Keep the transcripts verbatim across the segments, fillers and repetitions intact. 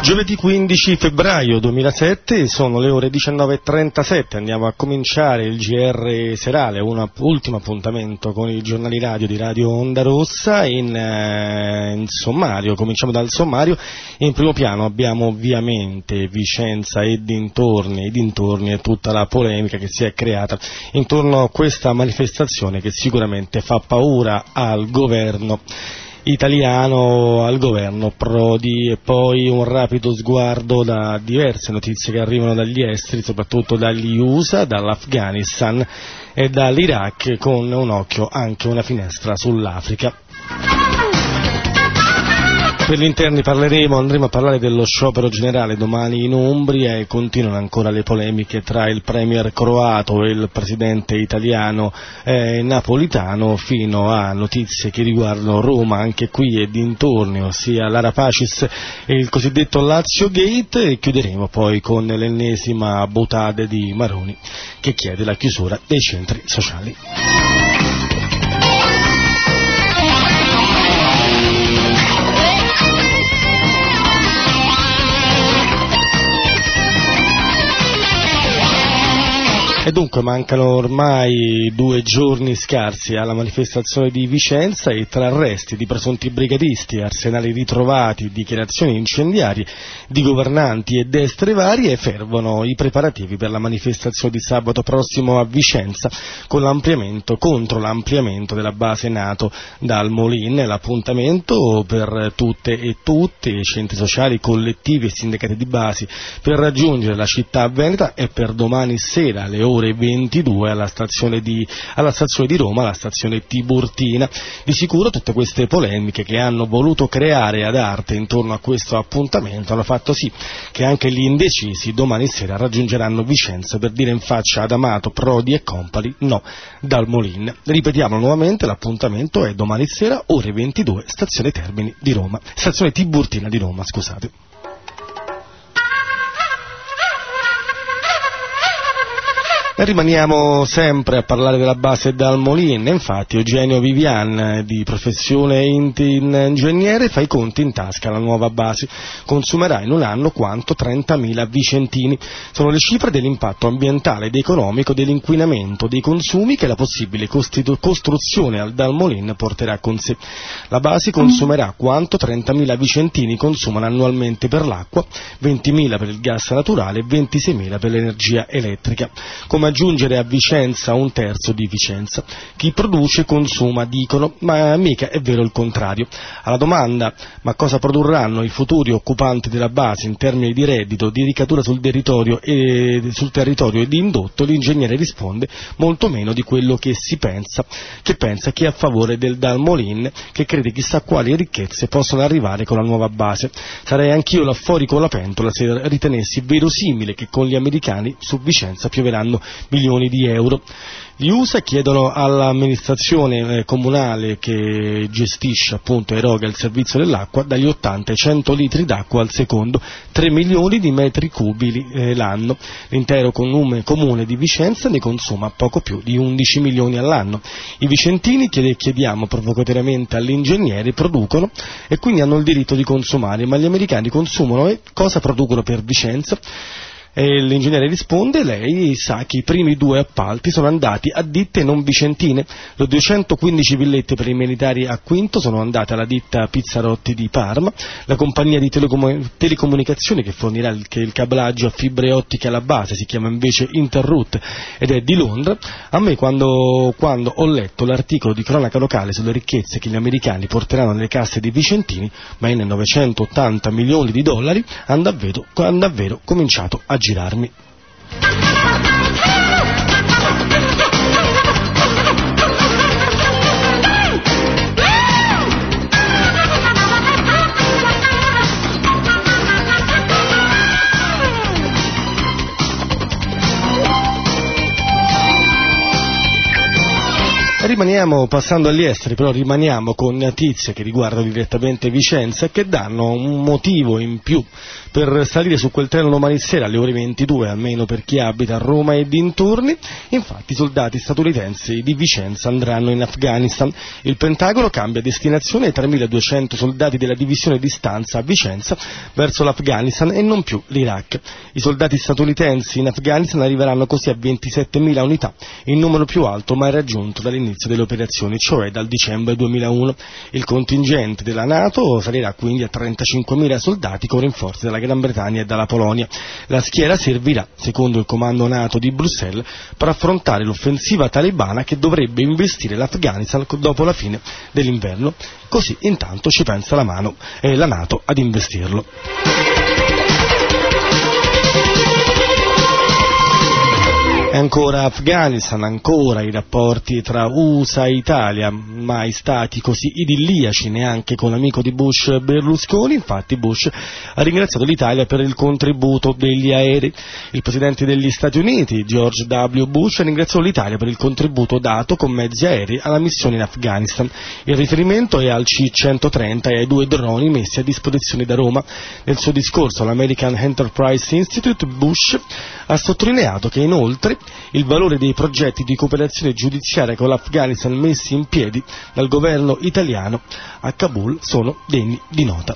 Giovedì quindici febbraio duemilasette, sono le ore diciannove e trentasette, andiamo a cominciare il G R serale, un ultimo appuntamento con i giornali radio di Radio Onda Rossa. In, eh, in sommario, cominciamo dal sommario. In primo piano abbiamo ovviamente Vicenza e dintorni, e dintorni e tutta la polemica che si è creata intorno a questa manifestazione che sicuramente fa paura al governo italiano, al governo Prodi. E poi un rapido sguardo da diverse notizie che arrivano dagli esteri, soprattutto dagli U S A, dall'Afghanistan e dall'Iraq, con un occhio anche una finestra sull'Africa. Per gli interni parleremo, andremo a parlare dello sciopero generale domani in Umbria, e continuano ancora le polemiche tra il premier croato e il presidente italiano eh, Napolitano, fino a notizie che riguardano Roma, anche qui e dintorni, ossia l'Ara Pacis e il cosiddetto Lazio Gate, e chiuderemo poi con l'ennesima boutade di Maroni che chiede la chiusura dei centri sociali. E dunque mancano ormai due giorni scarsi alla manifestazione di Vicenza, e tra arresti di presunti brigatisti, arsenali ritrovati, dichiarazioni incendiarie di governanti e destre varie, fervono i preparativi per la manifestazione di sabato prossimo a Vicenza, con l'ampliamento, contro l'ampliamento della base NATO dal Molin. L'appuntamento per tutte e tutti, centri sociali, collettivi e sindacati di base, per raggiungere la città veneta è per domani sera alle ore ventidue alla stazione di, alla stazione di Roma, alla stazione Tiburtina. Di sicuro tutte queste polemiche che hanno voluto creare ad arte intorno a questo appuntamento hanno fatto sì che anche gli indecisi domani sera raggiungeranno Vicenza per dire in faccia ad Amato, Prodi e compagni no dal Molin. Ripetiamo nuovamente, l'appuntamento è domani sera ore ventidue, stazione Termini di Roma, stazione Tiburtina di Roma, scusate. E rimaniamo sempre a parlare della base dal Molin. Infatti Eugenio Vivian, di professione ingegnere, fa i conti in tasca. La nuova base consumerà in un anno quanto trentamila vicentini. Sono le cifre dell'impatto ambientale ed economico, dell'inquinamento, dei consumi che la possibile costitu- costruzione al dal Molin porterà con sé. La base consumerà quanto trentamila vicentini consumano annualmente per l'acqua, ventimila per il gas naturale e ventiseimila per l'energia elettrica. Come aggiungere a Vicenza un terzo di Vicenza. Chi produce consuma, dicono, ma mica è vero il contrario. Alla domanda ma cosa produrranno i futuri occupanti della base in termini di reddito, di ricaduta sul territorio e, sul territorio e di indotto, l'ingegnere risponde molto meno di quello che si pensa, che pensa chi è a favore del Dal Molin, che crede chissà quali ricchezze possono arrivare con la nuova base. Sarei anch'io là fuori con la pentola se ritenessi verosimile che con gli americani su Vicenza pioveranno milioni di euro. Gli U S A chiedono all'amministrazione eh, comunale che gestisce, appunto, eroga il servizio dell'acqua, dagli ottanta ai cento litri d'acqua al secondo, tre milioni di metri cubi eh, l'anno. L'intero comune, comune di Vicenza ne consuma poco più di undici milioni all'anno. I vicentini, chiede, chiediamo provocatoriamente all'ingegnere, producono e quindi hanno il diritto di consumare, ma gli americani consumano e cosa producono per Vicenza? E l'ingegnere risponde, lei sa che i primi due appalti sono andati a ditte non vicentine. Le duecentoquindici villette per i militari a Quinto sono andate alla ditta Pizzarotti di Parma. La compagnia di telecom- telecomunicazioni che fornirà il, che il cablaggio a fibre ottiche alla base si chiama invece Interroute ed è di Londra. A me quando, quando ho letto l'articolo di cronaca locale sulle ricchezze che gli americani porteranno nelle casse dei vicentini, ma in novecentottanta milioni di dollari, hanno davvero, hanno davvero cominciato a girarmi. rimaniamo, passando agli esteri, però rimaniamo con notizie che riguardano direttamente Vicenza e che danno un motivo in più per salire su quel treno domani sera alle ore ventidue, almeno per chi abita a Roma e dintorni. Infatti i soldati statunitensi di Vicenza andranno in Afghanistan. Il Pentagono cambia destinazione ai tremiladuecento soldati della divisione di stanza a Vicenza verso l'Afghanistan e non più l'Iraq. I soldati statunitensi in Afghanistan arriveranno così a ventisettemila unità, il numero più alto mai raggiunto dall'inizio delle operazioni, cioè dal dicembre duemilauno. Il contingente della NATO salirà quindi a trentacinquemila soldati con rinforzi dalla Gran Bretagna e dalla Polonia. La schiera servirà, secondo il comando NATO di Bruxelles, per affrontare l'offensiva talebana che dovrebbe investire l'Afghanistan dopo la fine dell'inverno. Così intanto ci pensa la, mano, eh, la NATO ad investirlo. E ancora Afghanistan, ancora i rapporti tra U S A e Italia, mai stati così idilliaci neanche con l'amico di Bush Berlusconi. Infatti Bush ha ringraziato l'Italia per il contributo degli aerei. Il presidente degli Stati Uniti, George W. Bush, ha ringraziato l'Italia per il contributo dato con mezzi aerei alla missione in Afghanistan. Il riferimento è al C centotrenta e ai due droni messi a disposizione da Roma. Nel suo discorso all'American Enterprise Institute, Bush ha sottolineato che inoltre il valore dei progetti di cooperazione giudiziaria con l'Afghanistan messi in piedi dal governo italiano a Kabul sono degni di nota.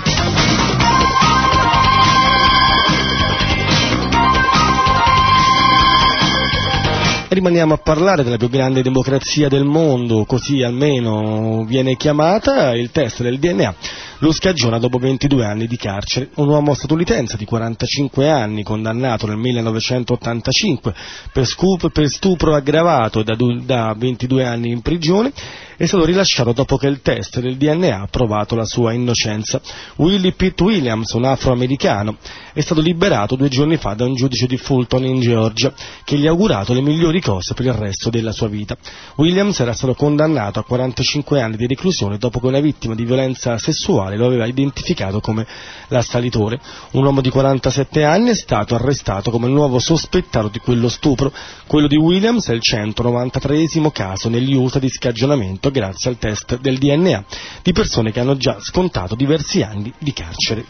Rimaniamo a parlare della più grande democrazia del mondo, così almeno viene chiamata. Il test del D N A lo scagiona dopo ventidue anni di carcere. Un uomo statunitense di quarantacinque anni, condannato nel millenovecentottantacinque per, scup, per stupro aggravato da, da ventidue anni in prigione, è stato rilasciato dopo che il test del D N A ha provato la sua innocenza. Willie Pitt Williams, un afroamericano, è stato liberato due giorni fa da un giudice di Fulton in Georgia, che gli ha augurato le migliori cose per il resto della sua vita. Williams era stato condannato a quarantacinque anni di reclusione dopo che una vittima di violenza sessuale lo aveva identificato come l'assalitore. Un uomo di quarantasette anni è stato arrestato come il nuovo sospettato di quello stupro. Quello di Williams è il centonovantatreesimo caso negli U S A di scagionamento grazie al test del D N A di persone che hanno già scontato diversi anni di carcere.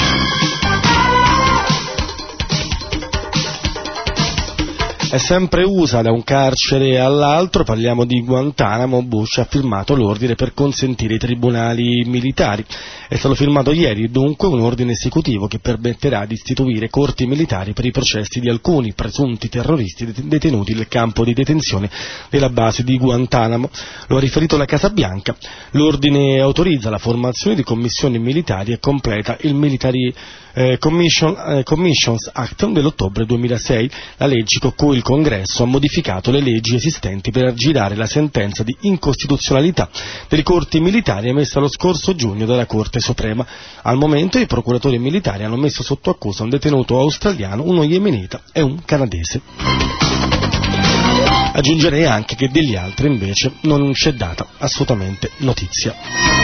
È sempre U S A da un carcere all'altro, parliamo di Guantanamo. Bush ha firmato l'ordine per consentire i tribunali militari. È stato firmato ieri dunque un ordine esecutivo che permetterà di istituire corti militari per i processi di alcuni presunti terroristi detenuti nel campo di detenzione della base di Guantanamo. Lo ha riferito la Casa Bianca. L'ordine autorizza la formazione di commissioni militari e completa il Military eh, Commission, eh, Commissions Act dell'ottobre duemilasei, la legge con cui il Congresso ha modificato le leggi esistenti per aggirare la sentenza di incostituzionalità delle corti militari emessa lo scorso giugno dalla Corte Suprema. Al momento i procuratori militari hanno messo sotto accusa un detenuto australiano, uno yemenita e un canadese. Aggiungerei anche che degli altri invece non c'è data assolutamente notizia.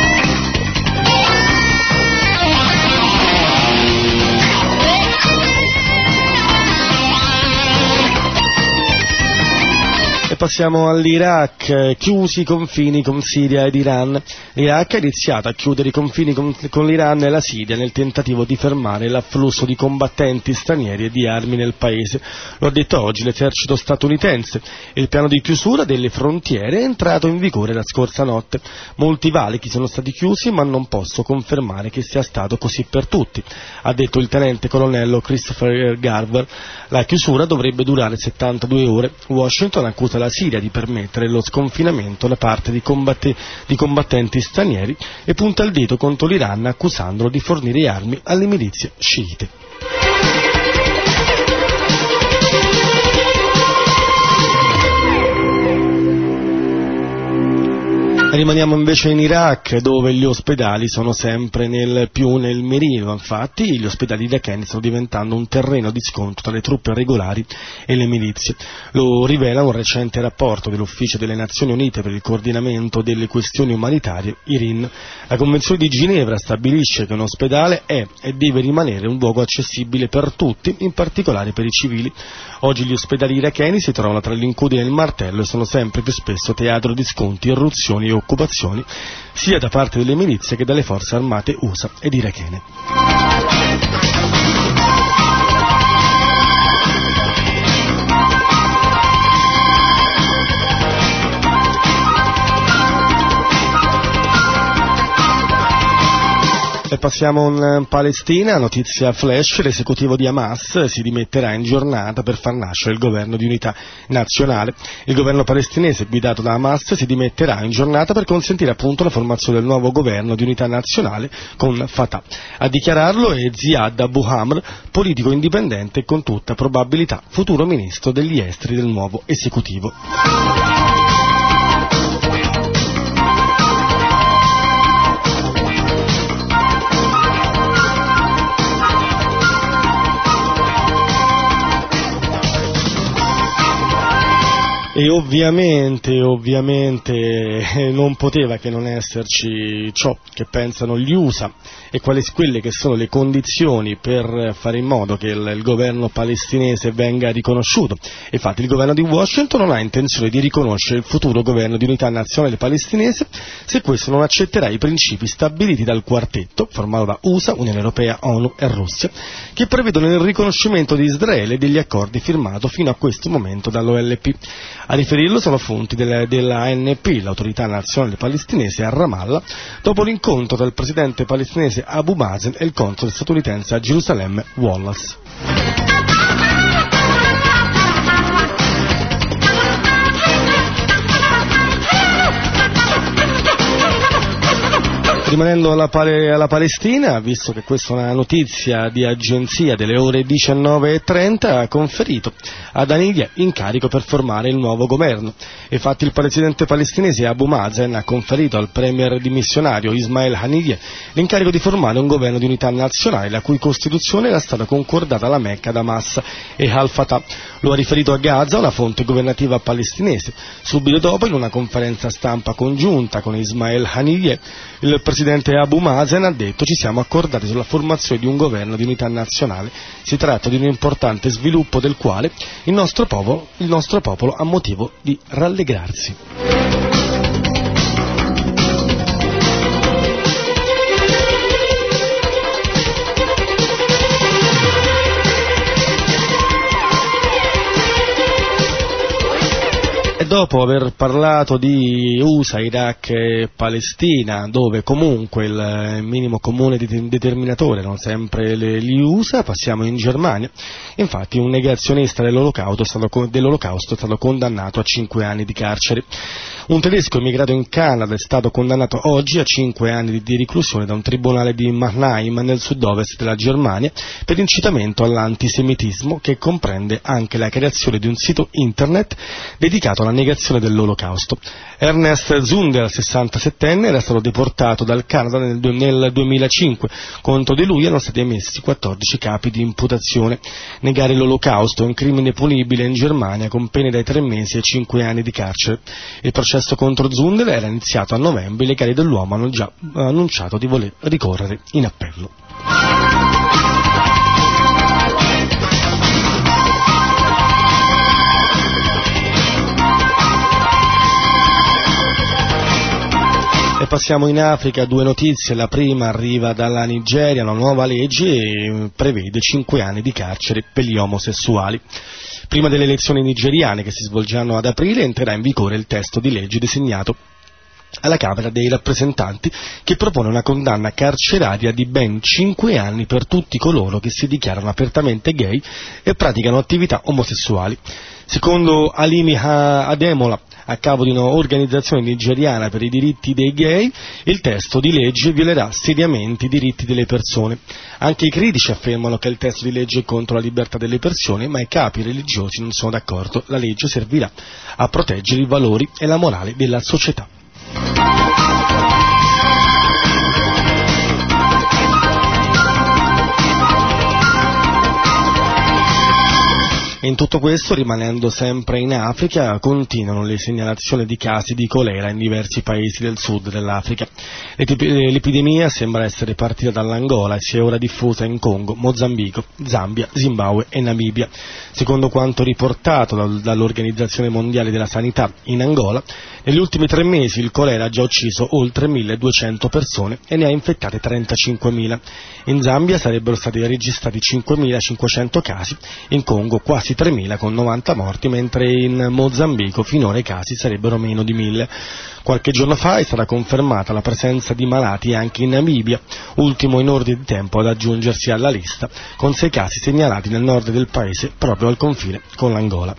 E passiamo all'Iraq, chiusi i confini con Siria ed Iran. L'Iraq ha iniziato a chiudere i confini con, con l'Iran e la Siria nel tentativo di fermare l'afflusso di combattenti stranieri e di armi nel paese. Lo ha detto oggi l'esercito statunitense. Il piano di chiusura delle frontiere è entrato in vigore la scorsa notte. Molti valichi sono stati chiusi, ma non posso confermare che sia stato così per tutti, ha detto il tenente colonnello Christopher Garver. La chiusura dovrebbe durare settantadue ore. Washington accusa la Siria di permettere lo sconfinamento da parte di, combatte, di combattenti stranieri e punta il dito contro l'Iran accusandolo di fornire armi alle milizie sciite. Rimaniamo invece in Iraq, dove gli ospedali sono sempre nel più nel mirino. Infatti gli ospedali iracheni stanno diventando un terreno di scontro tra le truppe regolari e le milizie. Lo rivela un recente rapporto dell'Ufficio delle Nazioni Unite per il coordinamento delle questioni umanitarie, I R I N. La Convenzione di Ginevra stabilisce che un ospedale è e deve rimanere un luogo accessibile per tutti, in particolare per i civili. Oggi gli ospedali iracheni si trovano tra l'incudine e il martello e sono sempre più spesso teatro di scontri, irruzioni e occupazioni, sia da parte delle milizie che dalle forze armate U S A ed irachene. E passiamo in Palestina, notizia flash, l'esecutivo di Hamas si dimetterà in giornata per far nascere il governo di unità nazionale. Il governo palestinese guidato da Hamas si dimetterà in giornata per consentire appunto la formazione del nuovo governo di unità nazionale con Fatah. A dichiararlo è Ziad Abu Amr, politico indipendente e con tutta probabilità futuro ministro degli esteri del nuovo esecutivo. E ovviamente, ovviamente non poteva che non esserci ciò che pensano gli U S A e quali quelle che sono le condizioni per fare in modo che il, il governo palestinese venga riconosciuto. Infatti il governo di Washington non ha intenzione di riconoscere il futuro governo di unità nazionale palestinese se questo non accetterà i principi stabiliti dal quartetto, formato da U S A, Unione Europea, ONU e Russia, che prevedono il riconoscimento di Israele e degli accordi firmati fino a questo momento dall'O L P. A riferirlo sono fonti della, della A N P, l'autorità nazionale palestinese a Ramallah, dopo l'incontro tra il presidente palestinese Abu Mazen e il console statunitense a Gerusalemme Wallace. Rimanendo alla, pale, alla Palestina, visto che questa è una notizia di agenzia delle ore diciannove e trenta, ha conferito ad Haniyeh incarico per formare il nuovo governo. Infatti il presidente palestinese Abu Mazen ha conferito al premier dimissionario Ismail Haniyeh l'incarico di formare un governo di unità nazionale, la cui costituzione era stata concordata alla Mecca da Hamas e al-Fatah. Lo ha riferito a Gaza, una fonte governativa palestinese. Subito dopo, in una conferenza stampa congiunta con Ismail Haniyeh, il presidente Abu Mazen ha detto: ci siamo accordati sulla formazione di un governo di unità nazionale. Si tratta di un importante sviluppo del quale il nostro popolo, il nostro popolo ha motivo di rallegrarsi. Dopo aver parlato di U S A, Iraq e Palestina, dove comunque il minimo comune determinatore non sempre le, gli U S A, passiamo in Germania. Infatti un negazionista dell'olocausto è stato, dell'olocausto è stato condannato a cinque anni di carcere. Un tedesco emigrato in Canada è stato condannato oggi a cinque anni di, di reclusione da un tribunale di Mannheim nel sud-ovest della Germania per incitamento all'antisemitismo, che comprende anche la creazione di un sito internet dedicato alla negazione dell'olocausto. Ernest Zunder, sessantasettenne, era stato deportato dal Canada nel, nel duemilacinque. Contro di lui erano stati emessi quattordici capi di imputazione. Negare l'olocausto è un crimine punibile in Germania con pene dai tre mesi ai cinque anni di carcere. Il processo contro Zunder era iniziato a novembre, i legali dell'uomo hanno già annunciato di voler ricorrere in appello. E passiamo in Africa, due notizie. La prima arriva dalla Nigeria, una nuova legge prevede cinque anni di carcere per gli omosessuali. Prima delle elezioni nigeriane, che si svolgeranno ad aprile, entrerà in vigore il testo di legge designato alla Camera dei rappresentanti, che propone una condanna carceraria di ben cinque anni per tutti coloro che si dichiarano apertamente gay e praticano attività omosessuali. Secondo Alimi Ademola, a capo di un'organizzazione nigeriana per i diritti dei gay, il testo di legge violerà seriamente i diritti delle persone. Anche i critici affermano che il testo di legge è contro la libertà delle persone, ma i capi religiosi non sono d'accordo. La legge servirà a proteggere i valori e la morale della società. E in tutto questo, rimanendo sempre in Africa, continuano le segnalazioni di casi di colera in diversi paesi del sud dell'Africa. L'epidemia sembra essere partita dall'Angola e si è ora diffusa in Congo, Mozambico, Zambia, Zimbabwe e Namibia. Secondo quanto riportato dall'Organizzazione Mondiale della Sanità, in Angola, negli ultimi tre mesi il colera ha già ucciso oltre milleduecento persone e ne ha infettate trentacinquemila. In Zambia sarebbero stati registrati cinquemilacinquecento casi, in Congo quasi tremila con novanta morti, mentre in Mozambico finora i casi sarebbero meno di mille. Qualche giorno fa è stata confermata la presenza di malati anche in Namibia, ultimo in ordine di tempo ad aggiungersi alla lista, con sei casi segnalati nel nord del paese, proprio al confine con l'Angola.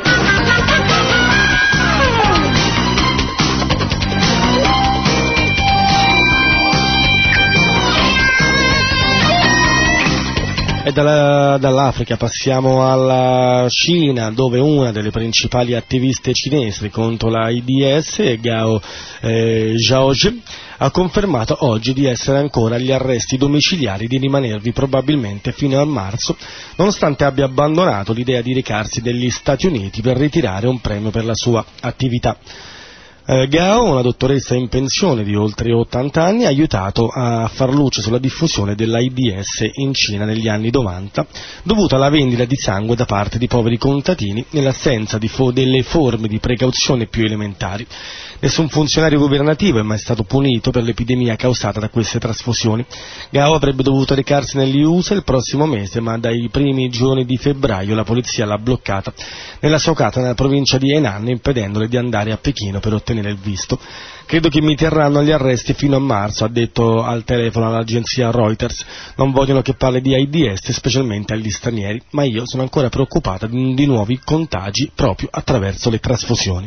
E dalla, dall'Africa passiamo alla Cina, dove una delle principali attiviste cinesi contro la AIDS, Gao eh, Zhaozhen, ha confermato oggi di essere ancora agli arresti domiciliari, di rimanervi probabilmente fino a marzo, nonostante abbia abbandonato l'idea di recarsi negli Stati Uniti per ritirare un premio per la sua attività. Eh, Gao, una dottoressa in pensione di oltre ottanta anni, ha aiutato a far luce sulla diffusione dell'AIDS in Cina negli anni novanta, dovuta alla vendita di sangue da parte di poveri contadini nell'assenza di fo- delle forme di precauzione più elementari. Nessun funzionario governativo è mai stato punito per l'epidemia causata da queste trasfusioni. Gao avrebbe dovuto recarsi negli U S A il prossimo mese, ma dai primi giorni di febbraio la polizia l'ha bloccata nella sua casa nella provincia di Henan, impedendole di andare a Pechino per ottenere il visto. Credo che mi terranno agli arresti fino a marzo, ha detto al telefono all'agenzia Reuters. Non vogliono che parli di AIDS, specialmente agli stranieri, ma io sono ancora preoccupata di, di nuovi contagi proprio attraverso le trasfusioni.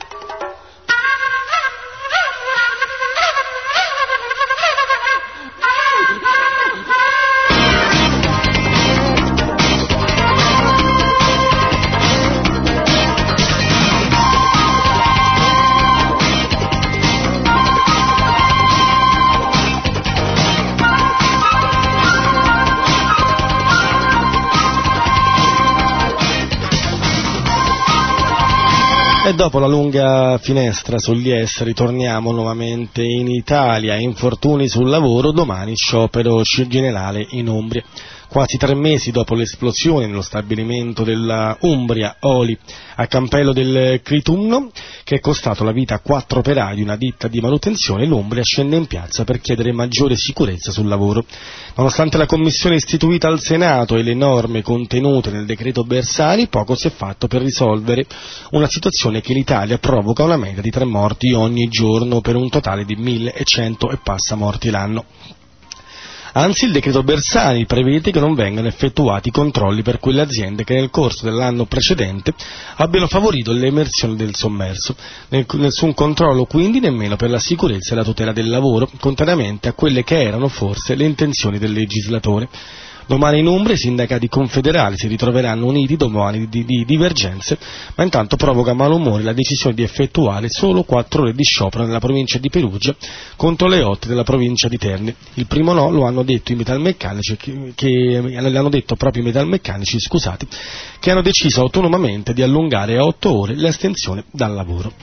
E dopo la lunga finestra sugli esteri torniamo nuovamente in Italia. Infortuni sul lavoro, domani sciopero generale in Umbria. Quasi tre mesi dopo l'esplosione nello stabilimento della Umbria Oli a Campello del Critumno, che è costato la vita a quattro operai di una ditta di manutenzione, l'Umbria scende in piazza per chiedere maggiore sicurezza sul lavoro. Nonostante la commissione istituita al Senato e le norme contenute nel decreto Bersani, poco si è fatto per risolvere una situazione che in Italia provoca una media di tre morti ogni giorno, per un totale di millecento e passa morti l'anno. Anzi, il decreto Bersani prevede che non vengano effettuati controlli per quelle aziende che nel corso dell'anno precedente abbiano favorito l'emersione del sommerso. Nessun controllo quindi nemmeno per la sicurezza e la tutela del lavoro, contrariamente a quelle che erano forse le intenzioni del legislatore. Domani in Umbria i sindacati confederali si ritroveranno uniti dopo anni di, di divergenze, ma intanto provoca malumore la decisione di effettuare solo quattro ore di sciopero nella provincia di Perugia contro le otto della provincia di Terni. Il primo no lo hanno detto i metalmeccanici, che, che l'hanno detto proprio i metalmeccanici, scusate, che hanno deciso autonomamente di allungare a otto ore l'astensione dal lavoro.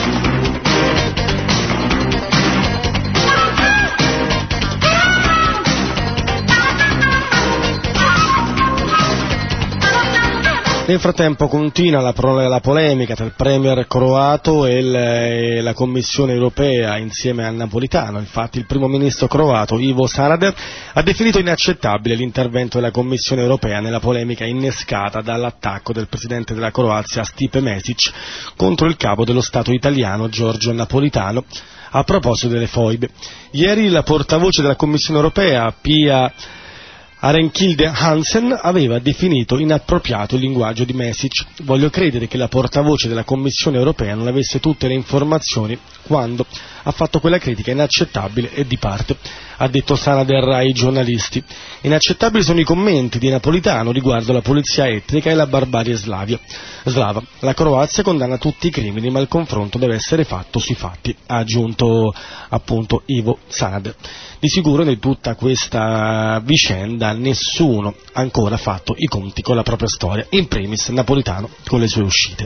Nel frattempo continua la, la polemica tra il premier croato e, il, e la Commissione europea insieme a Napolitano. Infatti il primo ministro croato Ivo Sanader ha definito inaccettabile l'intervento della Commissione europea nella polemica innescata dall'attacco del presidente della Croazia Stipe Mesic contro il capo dello Stato italiano Giorgio Napolitano a proposito delle foibe. Ieri la portavoce della Commissione europea, Pia Arenkilde Hansen, aveva definito inappropriato il linguaggio di Mesic. Voglio credere che la portavoce della Commissione europea non avesse tutte le informazioni quando ha fatto quella critica inaccettabile e di parte, ha detto Sanader ai giornalisti. Inaccettabili sono i commenti di Napolitano riguardo la pulizia etnica e la barbarie slavia. slava. La Croazia condanna tutti i crimini, ma il confronto deve essere fatto sui fatti, ha aggiunto appunto Ivo Sanader. Di sicuro in tutta questa vicenda ma nessuno ha ancora fatto i conti con la propria storia, in primis Napolitano con le sue uscite.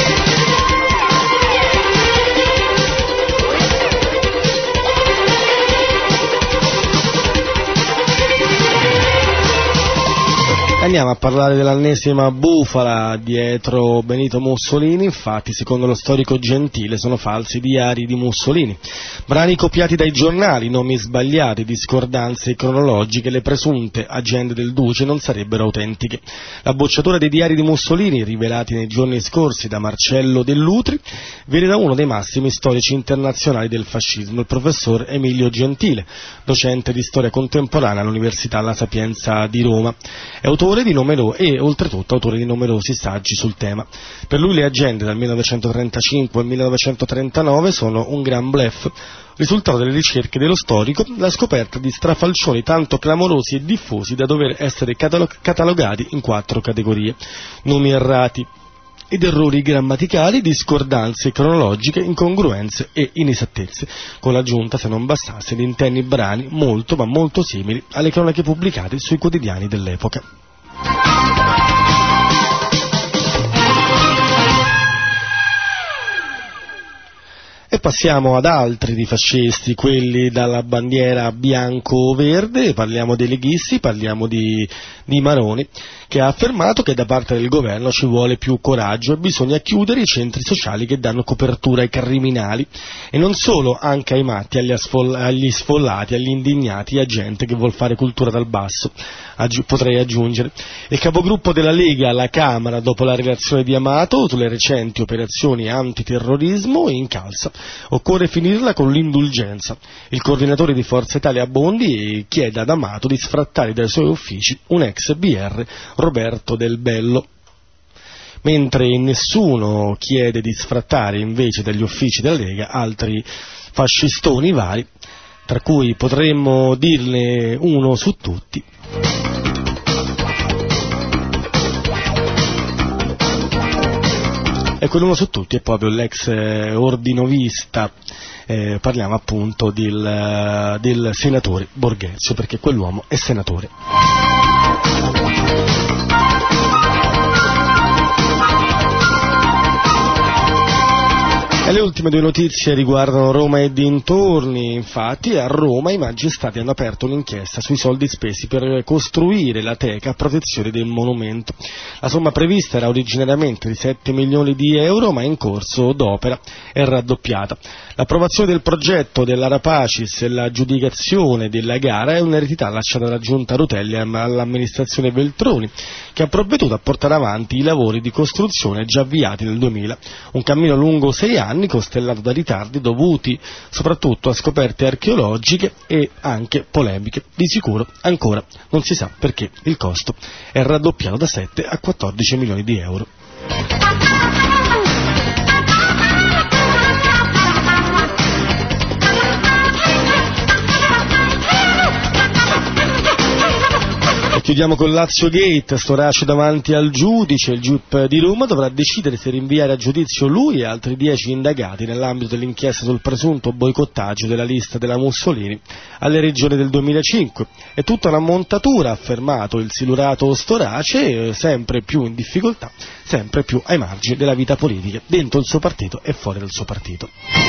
Andiamo a parlare dell'ennesima bufala dietro Benito Mussolini. Infatti, secondo lo storico Gentile, sono falsi diari di Mussolini, brani copiati dai giornali, nomi sbagliati, discordanze cronologiche, le presunte agende del Duce non sarebbero autentiche. La bocciatura dei diari di Mussolini, rivelati nei giorni scorsi da Marcello Dell'Utri, viene da uno dei massimi storici internazionali del fascismo, il professor Emilio Gentile, docente di storia contemporanea all'Università La Sapienza di Roma. È autore di numero- e oltretutto autore di numerosi saggi sul tema. Per lui le agende dal millenovecentotrentacinque al millenovecentotrentanove sono un gran bluff, risultato delle ricerche dello storico, la scoperta di strafalcioni tanto clamorosi e diffusi da dover essere catalog- catalogati in quattro categorie: nomi errati ed errori grammaticali, discordanze cronologiche, incongruenze e inesattezze, con l'aggiunta, se non bastasse, di intenni brani molto ma molto simili alle cronache pubblicate sui quotidiani dell'epoca. E passiamo ad altri di fascisti, quelli dalla bandiera bianco-verde. Parliamo dei leghisti, parliamo di, di Maroni, che ha affermato che da parte del governo ci vuole più coraggio e bisogna chiudere i centri sociali che danno copertura ai criminali, e non solo, anche ai matti, agli, asfol- agli sfollati, agli indignati, a gente che vuol fare cultura dal basso. Aggi- potrei aggiungere. Il capogruppo della Lega alla Camera, dopo la relazione di Amato sulle recenti operazioni antiterrorismo, incalza: occorre finirla con l'indulgenza. Il coordinatore di Forza Italia Bondi chiede ad Amato di sfrattare dai suoi uffici un ex B R, Roberto Del Bello. Mentre nessuno chiede di sfrattare invece dagli uffici della Lega altri fascistoni vari, tra cui potremmo dirne uno su tutti. E quell'uno su tutti è proprio l'ex eh, ordinovista, eh, parliamo appunto del, del senatore Borghezio, perché quell'uomo è senatore. E le ultime due notizie riguardano Roma e dintorni. Infatti a Roma i magistrati hanno aperto un'inchiesta sui soldi spesi per costruire la teca a protezione del monumento. La somma prevista era originariamente di sette milioni di euro, ma in corso d'opera è raddoppiata. L'approvazione del progetto dell'Arapacis e l'aggiudicazione della gara è un'eredità lasciata dalla Giunta Rutelli all'amministrazione Veltroni, che ha provveduto a portare avanti i lavori di costruzione già avviati nel duemila. Un cammino lungo sei anni, costellato da ritardi dovuti soprattutto a scoperte archeologiche e anche polemiche. Di sicuro ancora non si sa perché il costo è raddoppiato da sette a quattordici milioni di euro. Chiudiamo con Lazio Gate, Storace davanti al giudice. Il G I P di Roma dovrà decidere se rinviare a giudizio lui e altri dieci indagati nell'ambito dell'inchiesta sul presunto boicottaggio della lista della Mussolini alle regioni del duemilacinque. È tutta una montatura, ha affermato il silurato Storace, sempre più in difficoltà, sempre più ai margini della vita politica, dentro il suo partito e fuori dal suo partito.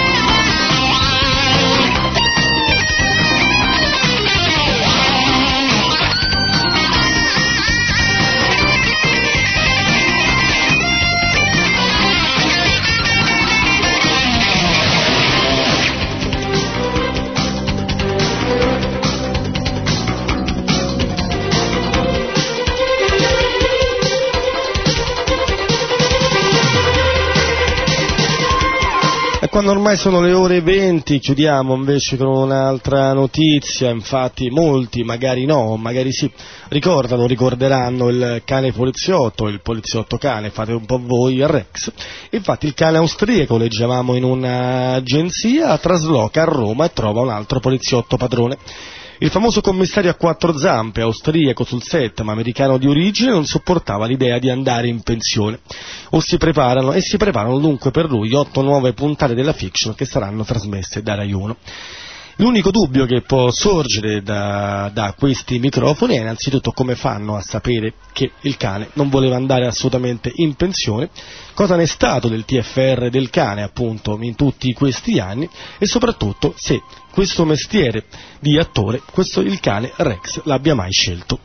Quando ormai sono le ore venti chiudiamo invece con un'altra notizia. Infatti molti, magari no, magari sì, ricordano, ricorderanno il cane poliziotto, il poliziotto cane, fate un po' voi, Rex. Infatti il cane austriaco, leggevamo in un'agenzia, trasloca a Roma e trova un altro poliziotto padrone. Il famoso commissario a quattro zampe, austriaco sul set ma americano di origine, non sopportava l'idea di andare in pensione. O si preparano, e si preparano dunque per lui otto nuove puntate della fiction che saranno trasmesse da Rai uno. L'unico dubbio che può sorgere da, da questi microfoni è innanzitutto come fanno a sapere che il cane non voleva andare assolutamente in pensione, cosa ne è stato del T F R del cane appunto in tutti questi anni e soprattutto se questo mestiere di attore, questo il cane Rex l'abbia mai scelto.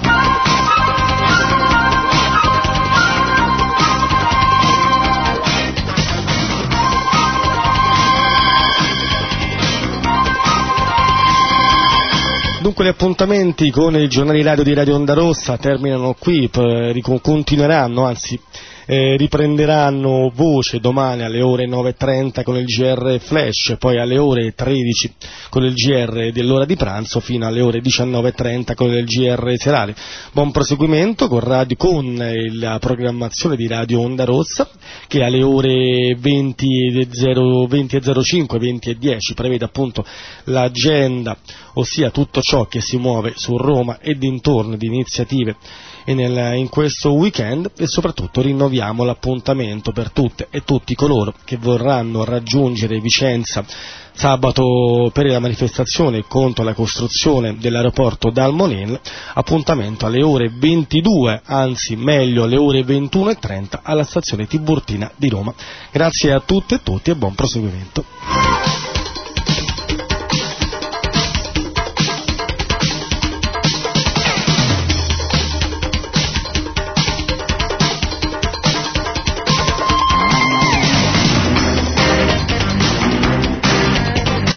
Dunque gli appuntamenti con i giornali radio di Radio Onda Rossa terminano qui, continueranno, anzi eh, riprenderanno voce domani alle ore nove e trenta con il G R Flash, poi alle ore tredici con il G R dell'ora di pranzo fino alle ore diciannove e trenta con il G R serale. Buon proseguimento con, radio, con la programmazione di Radio Onda Rossa che alle ore venti e zero cinque, venti e dieci prevede appunto l'agenda, ossia tutto ciò che si muove su Roma e dintorni di iniziative e nel, in questo weekend, e soprattutto rinnoviamo l'appuntamento per tutte e tutti coloro che vorranno raggiungere Vicenza sabato per la manifestazione contro la costruzione dell'aeroporto Dal Molin, appuntamento alle ore ventidue, anzi meglio alle ore ventuno e trenta alla stazione Tiburtina di Roma. Grazie a tutte e tutti e buon proseguimento.